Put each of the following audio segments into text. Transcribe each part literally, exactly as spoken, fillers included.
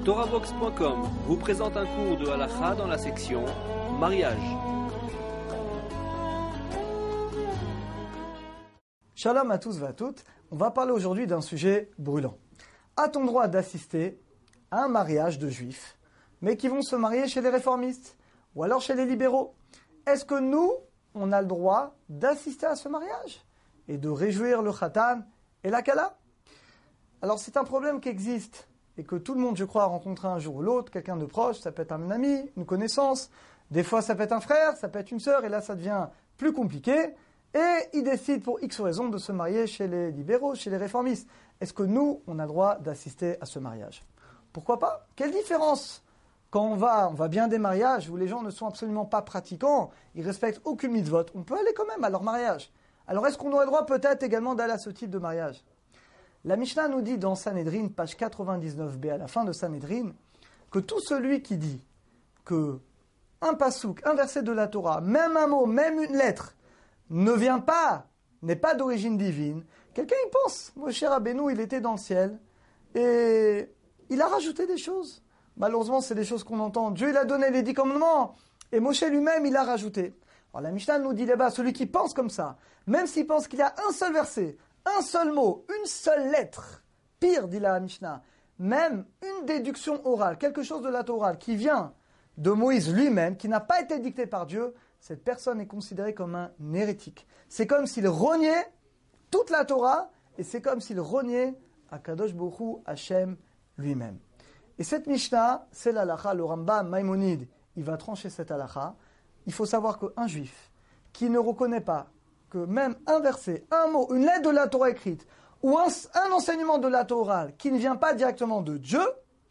Torahbox point com vous présente un cours de halakha dans la section mariage. Shalom à tous et à toutes. On va parler aujourd'hui d'un sujet brûlant. A-t-on droit d'assister à un mariage de juifs, mais qui vont se marier chez les réformistes ou alors chez les libéraux? Est-ce que nous, on a le droit d'assister à ce mariage et de réjouir le khatan et la kala? Alors c'est un problème qui existe et que tout le monde, je crois, a rencontré un jour ou l'autre, quelqu'un de proche, ça peut être un ami, une connaissance, des fois ça peut être un frère, ça peut être une sœur, et là ça devient plus compliqué, et ils décident pour X raisons de se marier chez les libéraux, chez les réformistes. Est-ce que nous, on a le droit d'assister à ce mariage? Pourquoi pas? Quelle différence? Quand on va, on va bien des mariages où les gens ne sont absolument pas pratiquants, ils respectent aucune mitzvot, on peut aller quand même à leur mariage. Alors est-ce qu'on aurait le droit peut-être également d'aller à ce type de mariage? La Mishnah nous dit dans Sanhedrin, page quatre-vingt-dix-neuf b, à la fin de Sanhedrin, que tout celui qui dit que un pasouk, un verset de la Torah, même un mot, même une lettre, ne vient pas, n'est pas d'origine divine, quelqu'un y pense. Moshe Rabbeinu, il était dans le ciel, et il a rajouté des choses. Malheureusement, c'est des choses qu'on entend. Dieu, il a donné les dix commandements, et Moshe lui-même, il a rajouté. Alors la Mishnah nous dit là-bas, celui qui pense comme ça, même s'il pense qu'il y a un seul verset, un seul mot, une seule lettre, pire, dit la Mishnah, même une déduction orale, quelque chose de la Torah qui vient de Moïse lui-même, qui n'a pas été dicté par Dieu, cette personne est considérée comme un hérétique. C'est comme s'il reniait toute la Torah, et c'est comme s'il reniait Akadosh Baruch Hu, Hashem lui-même. Et cette Mishnah, c'est l'halakha, le Rambam Maïmonide, il va trancher cette halakha. Il faut savoir qu'un juif qui ne reconnaît pas que même un verset, un mot, une lettre de la Torah écrite, ou un, un enseignement de la Torah orale qui ne vient pas directement de Dieu,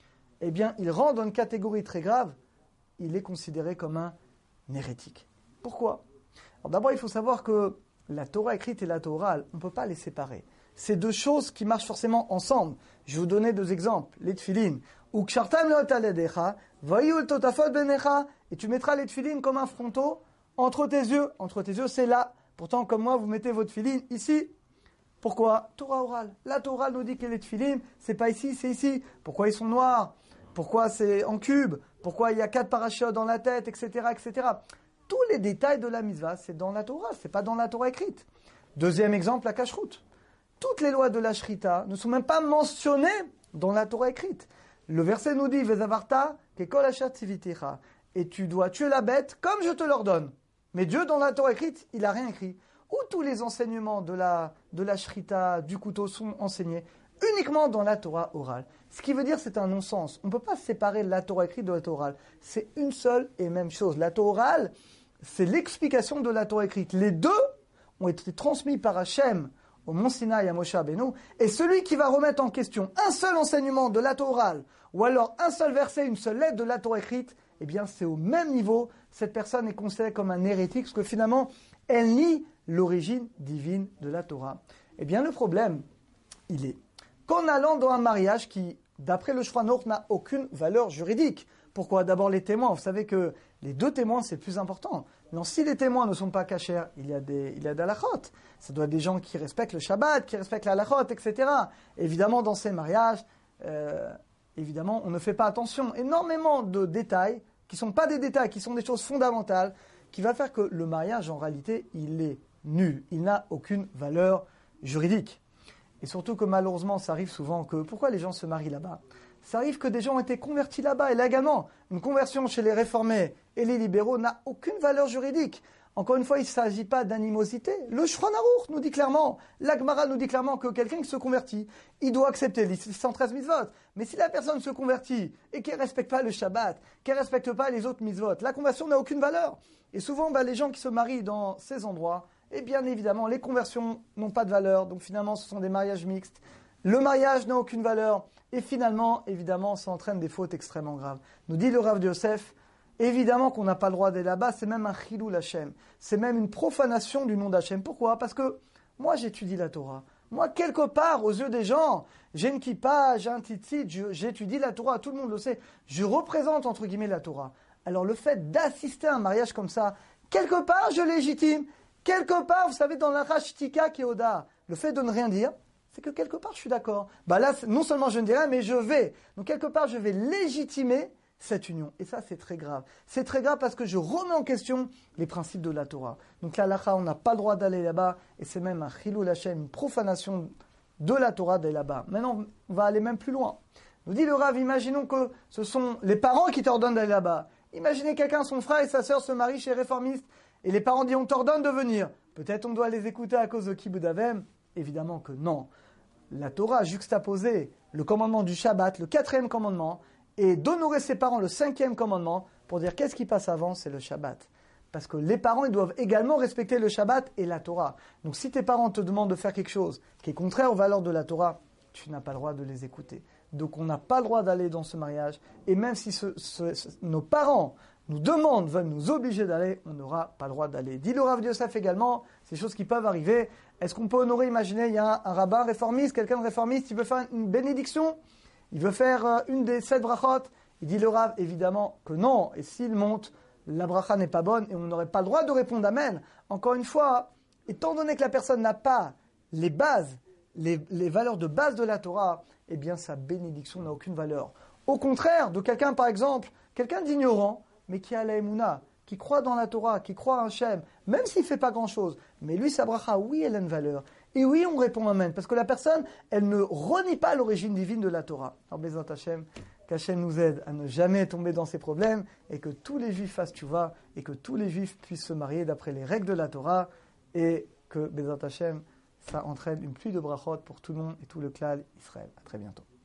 eh bien, il rentre dans une catégorie très grave, il est considéré comme un hérétique. Pourquoi? Alors d'abord, il faut savoir que la Torah écrite et la Torah orale, on ne peut pas les séparer. C'est deux choses qui marchent forcément ensemble. Je vais vous donner deux exemples. Les tefilin. Ou kshartam leot aledecha, vayu el totafot benecha, et tu mettras les tefilin comme un fronteau entre tes yeux. Entre tes yeux, c'est là. Pourtant, comme moi, vous mettez votre tefilin ici. Pourquoi? Torah orale. La Torah orale nous dit que les tefilin, c'est pas ici, c'est ici. Pourquoi ils sont noirs? Pourquoi c'est en cube? Pourquoi il y a quatre parachutes dans la tête, et cetera, et cetera. Tous les détails de la mitzvah, c'est dans la Torah, c'est pas dans la Torah écrite. Deuxième exemple, la kashrut. Toutes les lois de la shrita ne sont même pas mentionnées dans la Torah écrite. Le verset nous dit, Vezavarta, kekol asher tzivitecha. Et tu dois tuer la bête comme je te l'ordonne. Mais Dieu, dans la Torah écrite, il n'a rien écrit. Où tous les enseignements de la, de la shrita, du couteau, sont enseignés uniquement dans la Torah orale. Ce qui veut dire c'est un non-sens. On ne peut pas séparer la Torah écrite de la Torah orale. C'est une seule et même chose. La Torah orale, c'est l'explication de la Torah écrite. Les deux ont été transmis par Hachem au Mont Sinaï à Moshe Rabbeinu. Et celui qui va remettre en question un seul enseignement de la Torah orale, ou alors un seul verset, une seule lettre de la Torah écrite, eh bien c'est au même niveau. Cette personne est considérée comme un hérétique, parce que finalement, elle nie l'origine divine de la Torah. Eh bien le problème, il est qu'en allant dans un mariage qui, d'après le Shulchan Aruch, n'a aucune valeur juridique. Pourquoi? D'abord les témoins. Vous savez que les deux témoins, c'est le plus important. Non, si les témoins ne sont pas cachers, il y a des, il y a des halachot. Ça doit être des gens qui respectent le Shabbat, qui respectent la halachot, et cetera. Évidemment, dans ces mariages, euh, évidemment, on ne fait pas attention. Énormément de détails, qui ne sont pas des détails, qui sont des choses fondamentales, qui va faire que le mariage, en réalité, il est nul. Il n'a aucune valeur juridique. Et surtout que malheureusement, ça arrive souvent que... Pourquoi les gens se marient là-bas? Ça arrive que des gens ont été convertis là-bas. Et là également, une conversion chez les réformés et les libéraux n'a aucune valeur juridique. Encore une fois, il ne s'agit pas d'animosité. Le Shulchan Aruch nous dit clairement, la Gemara nous dit clairement que quelqu'un qui se convertit, il doit accepter les cent treize mitzvot. Mais si la personne se convertit et qu'elle ne respecte pas le Shabbat, qu'elle ne respecte pas les autres mitzvot, la conversion n'a aucune valeur. Et souvent, bah, les gens qui se marient dans ces endroits, et bien évidemment, les conversions n'ont pas de valeur. Donc finalement, ce sont des mariages mixtes. Le mariage n'a aucune valeur. Et finalement, évidemment, ça entraîne des fautes extrêmement graves. Nous dit le Rav de Yosef, évidemment qu'on n'a pas le droit d'aller là-bas. C'est même un chilul Hashem. C'est même une profanation du nom d'Hachem. Pourquoi? Parce que moi, j'étudie la Torah. Moi, quelque part, aux yeux des gens, j'ai une kippa, j'ai un tzitzit, j'étudie la Torah. Tout le monde le sait. Je représente, entre guillemets, la Torah. Alors le fait d'assister à un mariage comme ça, quelque part, je légitime. Quelque part, vous savez, dans la rashtika qui est Oda, le fait de ne rien dire, c'est que quelque part je suis d'accord. Bah là, non seulement je ne dis rien, mais je vais. Donc quelque part, je vais légitimer cette union. Et ça, c'est très grave. C'est très grave parce que je remets en question les principes de la Torah. Donc la halakha, on n'a pas le droit d'aller là-bas, et c'est même un chilul Hashem, une profanation de la Torah d'aller là-bas. Maintenant, on va aller même plus loin. Nous dit le Rav, imaginons que ce sont les parents qui t'ordonnent d'aller là-bas. Imaginez quelqu'un, son frère et sa sœur se marient chez les réformistes, et les parents disent on t'ordonne de venir. Peut-être on doit les écouter à cause de Kibud Avem. Évidemment que non. La Torah a juxtaposé le commandement du Shabbat, le quatrième commandement, et d'honorer ses parents, le cinquième commandement, pour dire qu'est-ce qui passe avant, c'est le Shabbat. Parce que les parents, ils doivent également respecter le Shabbat et la Torah. Donc si tes parents te demandent de faire quelque chose qui est contraire aux valeurs de la Torah, tu n'as pas le droit de les écouter. Donc on n'a pas le droit d'aller dans ce mariage. Et même si ce, ce, ce, nos parents nous demandent, veulent nous obliger d'aller, on n'aura pas le droit d'aller. Dit le Rav Yosef également, c'est des choses qui peuvent arriver. Est-ce qu'on peut honorer, imaginez, il y a un, un rabbin réformiste, quelqu'un de réformiste, il veut faire une bénédiction, il veut faire euh, une des sept brachot. Il dit le Rav, évidemment que non. Et s'il monte, la bracha n'est pas bonne et on n'aurait pas le droit de répondre amen. Encore une fois, étant donné que la personne n'a pas les bases, les, les valeurs de base de la Torah, eh bien sa bénédiction n'a aucune valeur. Au contraire de quelqu'un, par exemple, quelqu'un d'ignorant, mais qui a la émouna, qui croit dans la Torah, qui croit en Hachem, même s'il ne fait pas grand-chose, mais lui, sa bracha, oui, elle a une valeur. Et oui, on répond amen, parce que la personne, elle ne renie pas l'origine divine de la Torah. Alors, Bezat Hachem, qu'Hachem nous aide à ne jamais tomber dans ces problèmes, et que tous les Juifs fassent tchouva, et que tous les Juifs puissent se marier d'après les règles de la Torah, et que, Bezat Hachem, ça entraîne une pluie de brachot pour tout le monde et tout le klal Israël. À très bientôt.